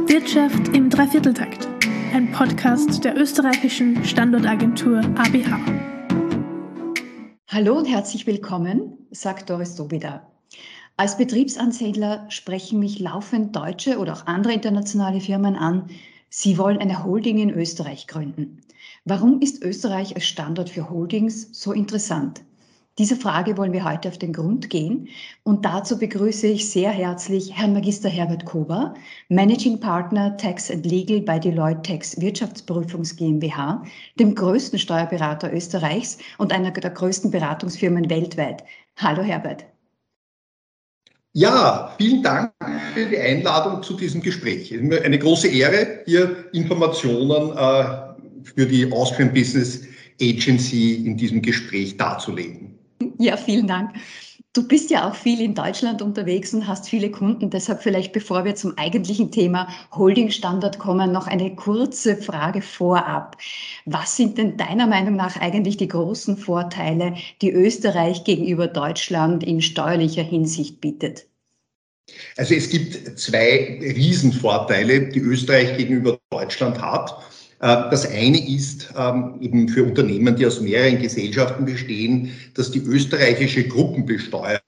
Wirtschaft im Dreivierteltakt, ein Podcast der österreichischen Standortagentur ABH. Hallo und herzlich willkommen, sagt Doris Dobida. Als Betriebsansiedler sprechen mich laufend deutsche oder auch andere internationale Firmen an. Sie wollen eine Holding in Österreich gründen. Warum ist Österreich als Standort für Holdings so interessant? Dieser Frage wollen wir heute auf den Grund gehen und dazu begrüße ich sehr herzlich Herrn Magister Herbert Kober, Managing Partner Tax and Legal bei Deloitte Tax Wirtschaftsprüfungs GmbH, dem größten Steuerberater Österreichs und einer der größten Beratungsfirmen weltweit. Hallo Herbert. Ja, vielen Dank für die Einladung zu diesem Gespräch. Es ist mir eine große Ehre, hier Informationen für die Austrian Business Agency in diesem Gespräch darzulegen. Ja, vielen Dank. Du bist ja auch viel in Deutschland unterwegs und hast viele Kunden. Deshalb vielleicht, bevor wir zum eigentlichen Thema Holding-Standard kommen, noch eine kurze Frage vorab. Was sind denn deiner Meinung nach eigentlich die großen Vorteile, die Österreich gegenüber Deutschland in steuerlicher Hinsicht bietet? Also es gibt zwei Riesenvorteile, die Österreich gegenüber Deutschland hat. Das eine ist eben für Unternehmen, die aus mehreren Gesellschaften bestehen, dass die österreichische Gruppenbesteuerung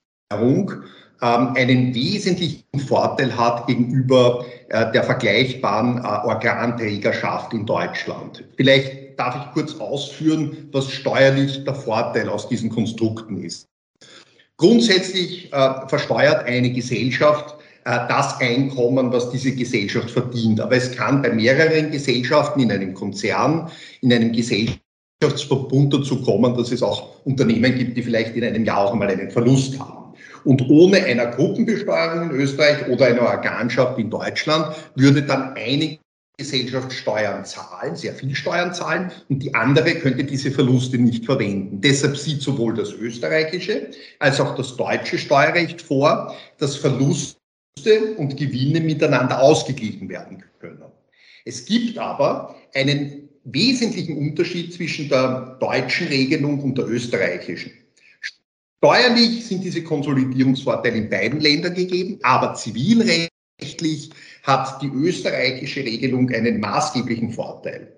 einen wesentlichen Vorteil hat gegenüber der vergleichbaren Organträgerschaft in Deutschland. Vielleicht darf ich kurz ausführen, was steuerlich der Vorteil aus diesen Konstrukten ist. Grundsätzlich versteuert eine Gesellschaft das Einkommen, was diese Gesellschaft verdient. Aber es kann bei mehreren Gesellschaften in einem Konzern, in einem Gesellschaftsverbund dazu kommen, dass es auch Unternehmen gibt, die vielleicht in einem Jahr auch einmal einen Verlust haben. Und ohne einer Gruppenbesteuerung in Österreich oder einer Organschaft in Deutschland würde dann eine Gesellschaft Steuern zahlen, sehr viel Steuern zahlen, und die andere könnte diese Verluste nicht verwenden. Deshalb sieht sowohl das österreichische als auch das deutsche Steuerrecht vor, dass Verluste und Gewinne miteinander ausgeglichen werden können. Es gibt aber einen wesentlichen Unterschied zwischen der deutschen Regelung und der österreichischen. Steuerlich sind diese Konsolidierungsvorteile in beiden Ländern gegeben, aber zivilrechtlich hat die österreichische Regelung einen maßgeblichen Vorteil.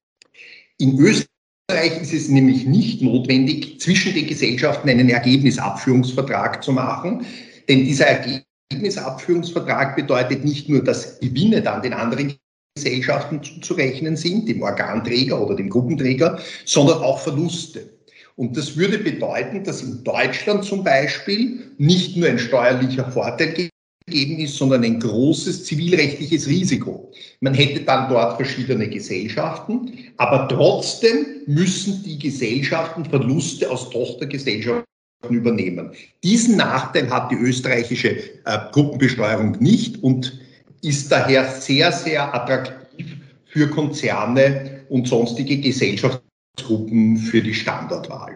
In Österreich ist es nämlich nicht notwendig, zwischen den Gesellschaften einen Ergebnisabführungsvertrag zu machen, denn dieser Ergebnisabführungsvertrag bedeutet nicht nur, dass Gewinne dann den anderen Gesellschaften zu rechnen sind, dem Organträger oder dem Gruppenträger, sondern auch Verluste. Und das würde bedeuten, dass in Deutschland zum Beispiel nicht nur ein steuerlicher Vorteil gegeben ist, sondern ein großes zivilrechtliches Risiko. Man hätte dann dort verschiedene Gesellschaften, aber trotzdem müssen die Gesellschaften Verluste aus Tochtergesellschaften übernehmen. Diesen Nachteil hat die österreichische Gruppenbesteuerung nicht und ist daher sehr, sehr attraktiv für Konzerne und sonstige Gesellschaftsgruppen für die Standortwahl.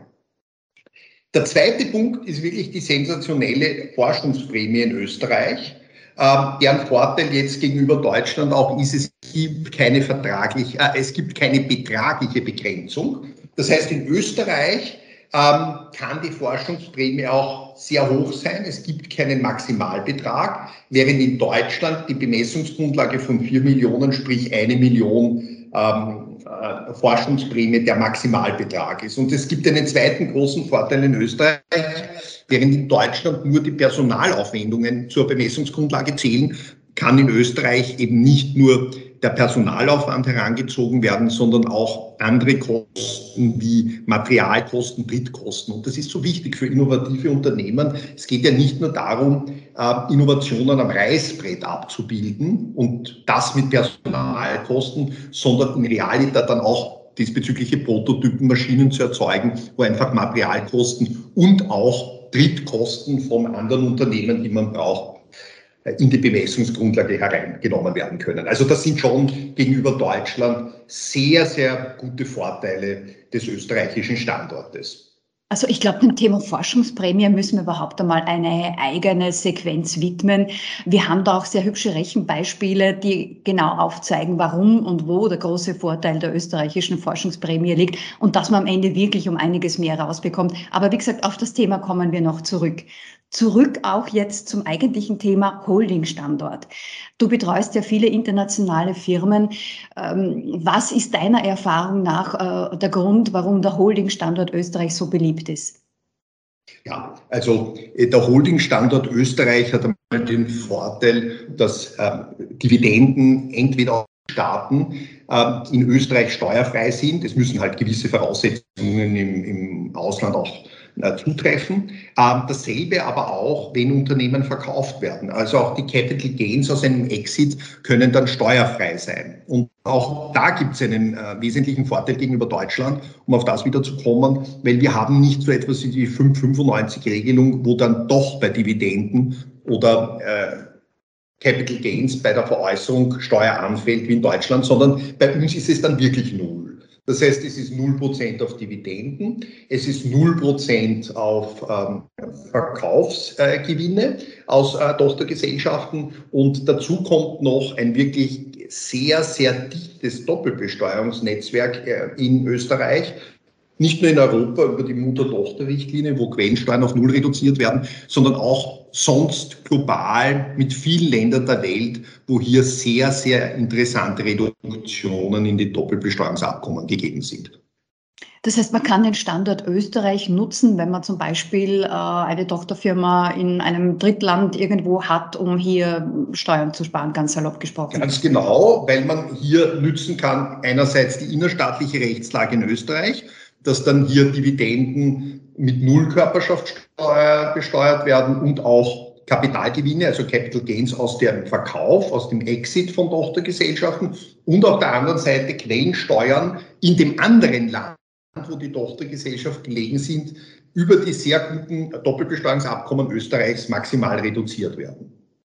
Der zweite Punkt ist wirklich die sensationelle Forschungsprämie in Österreich. Deren Vorteil jetzt gegenüber Deutschland auch ist, es gibt keine betragliche Begrenzung. Das heißt, in Österreich kann die Forschungsprämie auch sehr hoch sein. Es gibt keinen Maximalbetrag, während in Deutschland die Bemessungsgrundlage von 4 Millionen, sprich 1 Million Forschungsprämie der Maximalbetrag ist. Und es gibt einen zweiten großen Vorteil in Österreich, während in Deutschland nur die Personalaufwendungen zur Bemessungsgrundlage zählen, kann in Österreich eben nicht nur der Personalaufwand herangezogen werden, sondern auch andere Kosten wie Materialkosten, Drittkosten. Und das ist so wichtig für innovative Unternehmen. Es geht ja nicht nur darum, Innovationen am Reißbrett abzubilden und das mit Personalkosten, sondern in Realität dann auch diesbezügliche Prototypen, Maschinen zu erzeugen, wo einfach Materialkosten und auch Drittkosten von anderen Unternehmen, die man braucht, in die Bemessungsgrundlage hereingenommen werden können. Also das sind schon gegenüber Deutschland sehr, sehr gute Vorteile des österreichischen Standortes. Also ich glaube, dem Thema Forschungsprämie müssen wir überhaupt einmal eine eigene Sequenz widmen. Wir haben da auch sehr hübsche Rechenbeispiele, die genau aufzeigen, warum und wo der große Vorteil der österreichischen Forschungsprämie liegt und dass man am Ende wirklich um einiges mehr rausbekommt. Aber wie gesagt, auf das Thema kommen wir noch zurück. Zurück auch jetzt zum eigentlichen Thema Holding-Standort. Du betreust ja viele internationale Firmen. Was ist deiner Erfahrung nach der Grund, warum der Holding-Standort Österreich so beliebt ist? Ja, also der Holding-Standort Österreich hat einmal den Vorteil, dass Dividenden entweder aus Staaten in Österreich steuerfrei sind. Es müssen halt gewisse Voraussetzungen im Ausland auch zutreffen. Dasselbe aber auch, wenn Unternehmen verkauft werden. Also auch die Capital Gains aus einem Exit können dann steuerfrei sein. Und auch da gibt es einen wesentlichen Vorteil gegenüber Deutschland, um auf das wieder zu kommen, weil wir haben nicht so etwas wie die 595-Regelung, wo dann doch bei Dividenden oder Capital Gains bei der Veräußerung Steuer anfällt wie in Deutschland, sondern bei uns ist es dann wirklich null. Das heißt, es ist 0% auf Dividenden, es ist 0% auf Verkaufsgewinne aus Tochtergesellschaften und dazu kommt noch ein wirklich sehr, sehr dichtes Doppelbesteuerungsnetzwerk in Österreich. Nicht nur in Europa über die Mutter-Tochter-Richtlinie, wo Quellensteuern auf null reduziert werden, sondern auch sonst global mit vielen Ländern der Welt, wo hier sehr, sehr interessante Reduktionen in die Doppelbesteuerungsabkommen gegeben sind. Das heißt, man kann den Standort Österreich nutzen, wenn man zum Beispiel eine Tochterfirma in einem Drittland irgendwo hat, um hier Steuern zu sparen, ganz salopp gesprochen. Ganz genau, weil man hier nützen kann einerseits die innerstaatliche Rechtslage in Österreich, dass dann hier Dividenden mit Null Körperschaftssteuer besteuert werden und auch Kapitalgewinne, also Capital Gains aus dem Verkauf, aus dem Exit von Tochtergesellschaften und auf der anderen Seite Quellensteuern in dem anderen Land, wo die Tochtergesellschaft gelegen sind, über die sehr guten Doppelbesteuerungsabkommen Österreichs maximal reduziert werden.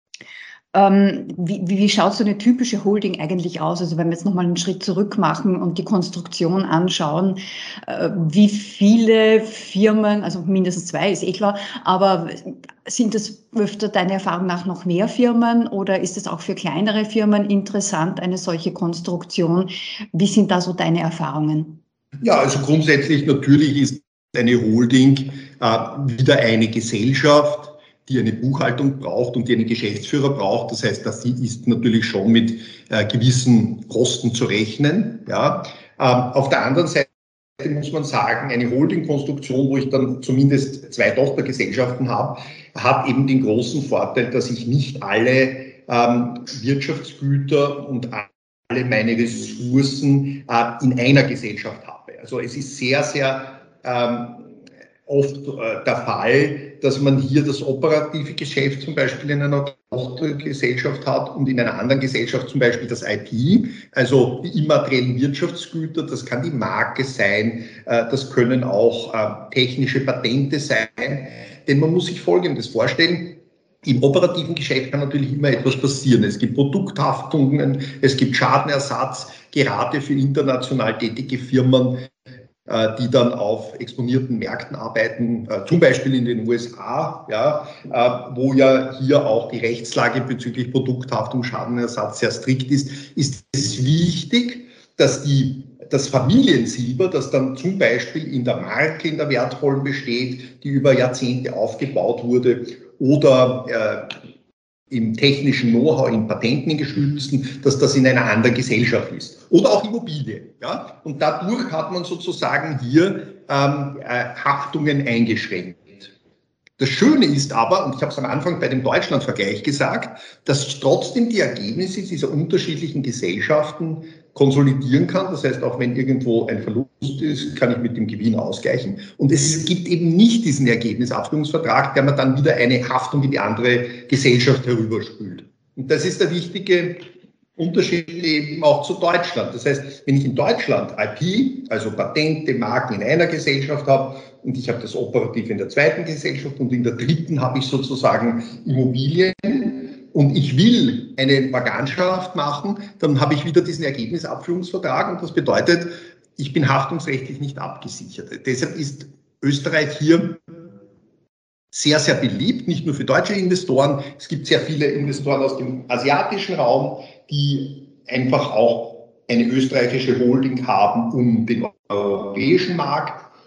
Wie schaut so eine typische Holding eigentlich aus? Also wenn wir jetzt nochmal einen Schritt zurück machen und die Konstruktion anschauen, wie viele Firmen, also mindestens 2 ist klar, aber sind es öfter deiner Erfahrung nach noch mehr Firmen oder ist es auch für kleinere Firmen interessant, eine solche Konstruktion? Wie sind da so deine Erfahrungen? Ja, also grundsätzlich natürlich ist eine Holding wieder eine Gesellschaft, die eine Buchhaltung braucht und die einen Geschäftsführer braucht. Das heißt, das ist natürlich schon mit gewissen Kosten zu rechnen. Ja. Auf der anderen Seite muss man sagen, eine Holding-Konstruktion, wo ich dann zumindest 2 Tochtergesellschaften habe, hat eben den großen Vorteil, dass ich nicht alle Wirtschaftsgüter und alle meine Ressourcen in einer Gesellschaft habe. Also es ist sehr, sehr oft der Fall, dass man hier das operative Geschäft zum Beispiel in einer Tochtergesellschaft hat und in einer anderen Gesellschaft zum Beispiel das IP, also die immateriellen Wirtschaftsgüter, das kann die Marke sein, das können auch technische Patente sein, denn man muss sich Folgendes vorstellen. Im operativen Geschäft kann natürlich immer etwas passieren. Es gibt Produkthaftungen, es gibt Schadenersatz, gerade für international tätige Firmen, die dann auf exponierten Märkten arbeiten, zum Beispiel in den USA, ja, wo ja hier auch die Rechtslage bezüglich Produkthaftung, Schadenersatz sehr strikt ist es wichtig, dass das Familiensilber, das dann zum Beispiel in der Marke, in der wertvollen besteht, die über Jahrzehnte aufgebaut wurde, oder im technischen Know-how, in Patenten, in gestützten, dass das in einer anderen Gesellschaft ist. Oder auch Immobilien. Ja? Und dadurch hat man sozusagen hier Haftungen eingeschränkt. Das Schöne ist aber, und ich habe es am Anfang bei dem Deutschland-Vergleich gesagt, dass trotzdem die Ergebnisse dieser unterschiedlichen Gesellschaften konsolidieren kann. Das heißt, auch wenn irgendwo ein Verlust ist, kann ich mit dem Gewinn ausgleichen. Und es gibt eben nicht diesen Ergebnisabstimmungsvertrag, der mir dann wieder eine Haftung in die andere Gesellschaft herüberspült. Und das ist der wichtige Unterschied eben auch zu Deutschland. Das heißt, wenn ich in Deutschland IP, also Patente, Marken in einer Gesellschaft habe und ich habe das operativ in der zweiten Gesellschaft und in der dritten habe ich sozusagen Immobilien und ich will eine Vagantschaft machen, dann habe ich wieder diesen Ergebnisabführungsvertrag und das bedeutet, ich bin haftungsrechtlich nicht abgesichert. Deshalb ist Österreich hier sehr, sehr beliebt, nicht nur für deutsche Investoren. Es gibt sehr viele Investoren aus dem asiatischen Raum, die einfach auch eine österreichische Holding haben, um den europäischen Markt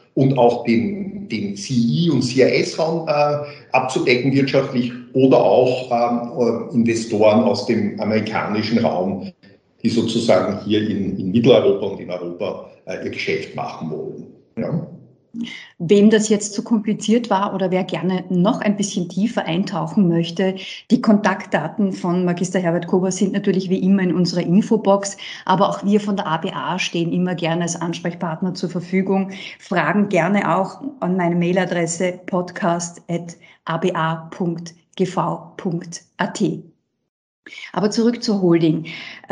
und auch den CI- und CIS-Raum abzudecken wirtschaftlich oder auch Investoren aus dem amerikanischen Raum, die sozusagen hier in Mitteleuropa und in Europa ihr Geschäft machen wollen. Ja. Wem das jetzt zu kompliziert war oder wer gerne noch ein bisschen tiefer eintauchen möchte, die Kontaktdaten von Magister Herbert Kober sind natürlich wie immer in unserer Infobox, aber auch wir von der ABA stehen immer gerne als Ansprechpartner zur Verfügung. Fragen gerne auch an meine Mailadresse podcast@aba.gv.at. Aber zurück zur Holding.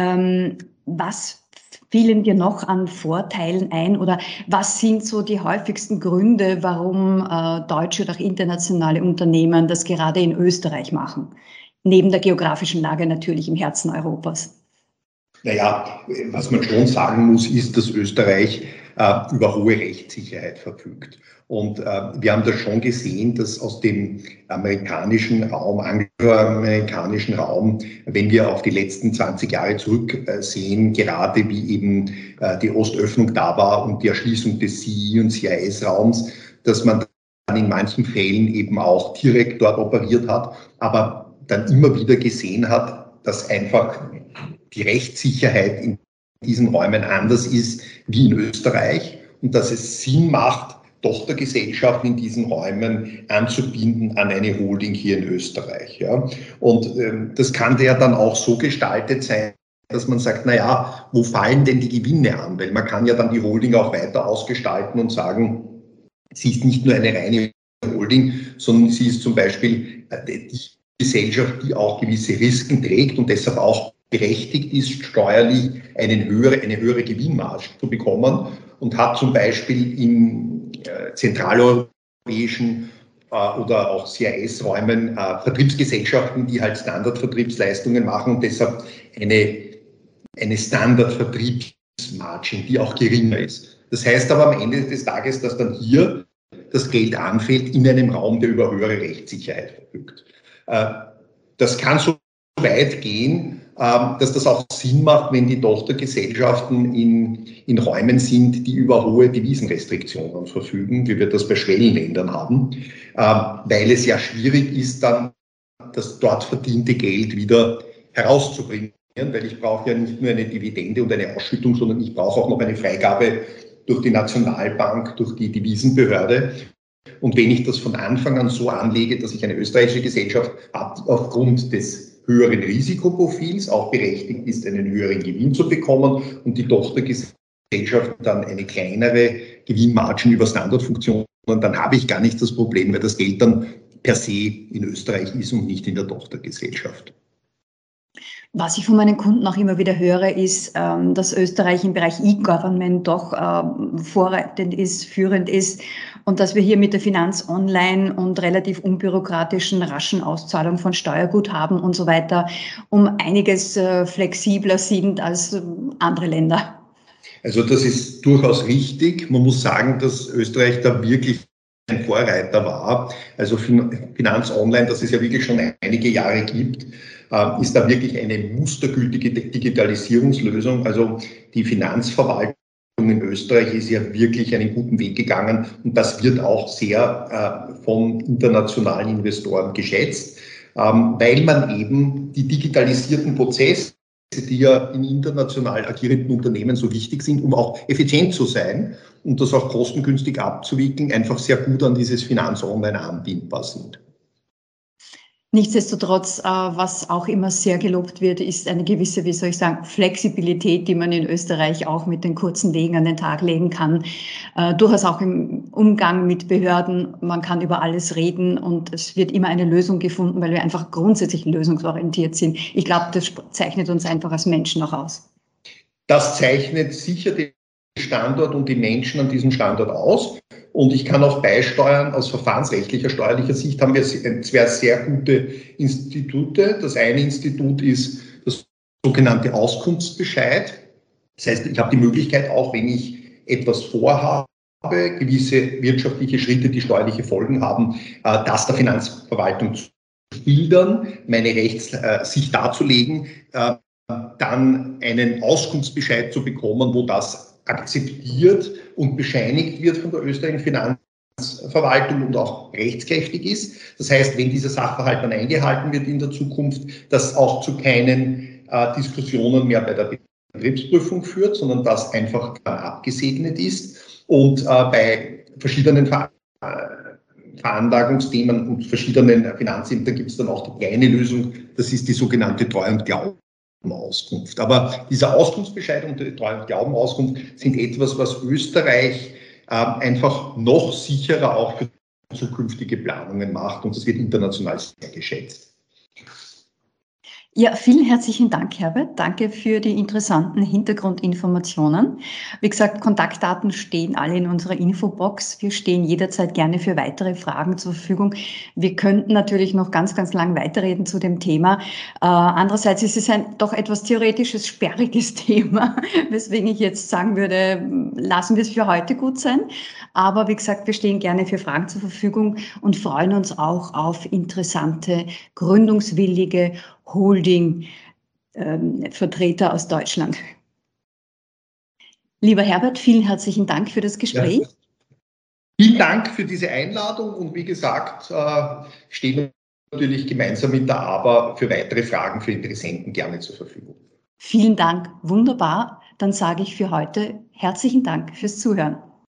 Was fielen dir noch an Vorteilen ein oder was sind so die häufigsten Gründe, warum deutsche oder auch internationale Unternehmen das gerade in Österreich machen? Neben der geografischen Lage natürlich im Herzen Europas. Naja, was man schon sagen muss, ist, dass Österreich über hohe Rechtssicherheit verfügt. Und wir haben das schon gesehen, dass aus dem amerikanischen Raum, angloamerikanischen Raum, wenn wir auf die letzten 20 Jahre zurücksehen, gerade wie eben die Ostöffnung da war und die Erschließung des CI- und CIS-Raums, dass man dann in manchen Fällen eben auch direkt dort operiert hat, aber dann immer wieder gesehen hat, dass einfach die Rechtssicherheit in diesen Räumen anders ist wie in Österreich und dass es Sinn macht, Tochtergesellschaften in diesen Räumen anzubinden an eine Holding hier in Österreich. Ja. Und das kann ja dann auch so gestaltet sein, dass man sagt, naja, wo fallen denn die Gewinne an? Weil man kann ja dann die Holding auch weiter ausgestalten und sagen, sie ist nicht nur eine reine Holding, sondern sie ist zum Beispiel die Gesellschaft, die auch gewisse Risiken trägt und deshalb auch berechtigt ist, steuerlich eine höhere Gewinnmarge zu bekommen und hat zum Beispiel in zentraleuropäischen oder auch CIS-Räumen Vertriebsgesellschaften, die halt Standardvertriebsleistungen machen und deshalb eine Standardvertriebsmargin, die auch geringer ist. Das heißt aber am Ende des Tages, dass dann hier das Geld anfällt in einem Raum, der über höhere Rechtssicherheit verfügt. Das kann so weit gehen, dass das auch Sinn macht, wenn die Tochtergesellschaften in Räumen sind, die über hohe Devisenrestriktionen verfügen, wie wir das bei Schwellenländern haben, weil es ja schwierig ist, dann das dort verdiente Geld wieder herauszubringen, weil ich brauche ja nicht nur eine Dividende und eine Ausschüttung, sondern ich brauche auch noch eine Freigabe durch die Nationalbank, durch die Devisenbehörde. Und wenn ich das von Anfang an so anlege, dass ich eine österreichische Gesellschaft habe, die aufgrund des höheren Risikoprofils auch berechtigt ist, einen höheren Gewinn zu bekommen und die Tochtergesellschaft dann eine kleinere Gewinnmargin über Standardfunktionen, dann habe ich gar nicht das Problem, weil das Geld dann per se in Österreich ist und nicht in der Tochtergesellschaft. Was ich von meinen Kunden auch immer wieder höre, ist, dass Österreich im Bereich E-Government doch vorreitend ist, führend ist und dass wir hier mit der Finanz Online und relativ unbürokratischen, raschen Auszahlung von Steuerguthaben und so weiter einiges flexibler sind als andere Länder. Also das ist durchaus richtig. Man muss sagen, dass Österreich da wirklich ein Vorreiter war. Also Finanz Online, das es ja wirklich schon einige Jahre gibt, ist da wirklich eine mustergültige Digitalisierungslösung. Also die Finanzverwaltung in Österreich ist ja wirklich einen guten Weg gegangen und das wird auch sehr von internationalen Investoren geschätzt, weil man eben die digitalisierten Prozesse, die ja in international agierenden Unternehmen so wichtig sind, um auch effizient zu sein und das auch kostengünstig abzuwickeln, einfach sehr gut an dieses Finanz Online anbindbar sind. Nichtsdestotrotz, was auch immer sehr gelobt wird, ist eine gewisse, wie soll ich sagen, Flexibilität, die man in Österreich auch mit den kurzen Wegen an den Tag legen kann. Durchaus auch im Umgang mit Behörden. Man kann über alles reden und es wird immer eine Lösung gefunden, weil wir einfach grundsätzlich lösungsorientiert sind. Ich glaube, das zeichnet uns einfach als Menschen auch aus. Das zeichnet sicher den Standort und die Menschen an diesem Standort aus. Und ich kann auch beisteuern, aus verfahrensrechtlicher, steuerlicher Sicht haben wir zwei sehr gute Institute. Das eine Institut ist das sogenannte Auskunftsbescheid. Das heißt, ich habe die Möglichkeit, auch wenn ich etwas vorhabe, gewisse wirtschaftliche Schritte, die steuerliche Folgen haben, das der Finanzverwaltung zu schildern, meine Rechtssicht darzulegen, dann einen Auskunftsbescheid zu bekommen, wo das akzeptiert und bescheinigt wird von der österreichischen Finanzverwaltung und auch rechtskräftig ist. Das heißt, wenn dieser Sachverhalt dann eingehalten wird in der Zukunft, dass auch zu keinen Diskussionen mehr bei der Betriebsprüfung führt, sondern das einfach abgesegnet ist und bei verschiedenen Veranlagungsthemen und verschiedenen Finanzämtern gibt es dann auch die kleine Lösung, das ist die sogenannte Treu- und Glaubenauskunft. Aber dieser Auskunftsbescheid und die Treu- und Glaubenauskunft sind etwas, was Österreich einfach noch sicherer auch für zukünftige Planungen macht und das wird international sehr geschätzt. Ja, vielen herzlichen Dank, Herbert. Danke für die interessanten Hintergrundinformationen. Wie gesagt, Kontaktdaten stehen alle in unserer Infobox. Wir stehen jederzeit gerne für weitere Fragen zur Verfügung. Wir könnten natürlich noch ganz, ganz lang weiterreden zu dem Thema. Andererseits ist es ein doch etwas theoretisches, sperriges Thema, weswegen ich jetzt sagen würde, lassen wir es für heute gut sein. Aber wie gesagt, wir stehen gerne für Fragen zur Verfügung und freuen uns auch auf interessante, gründungswillige Holding-Vertreter aus Deutschland. Lieber Herbert, vielen herzlichen Dank für das Gespräch. Ja. Vielen Dank für diese Einladung und wie gesagt, stehen wir natürlich gemeinsam mit der ABA für weitere Fragen für Interessenten gerne zur Verfügung. Vielen Dank, wunderbar. Dann sage ich für heute herzlichen Dank fürs Zuhören.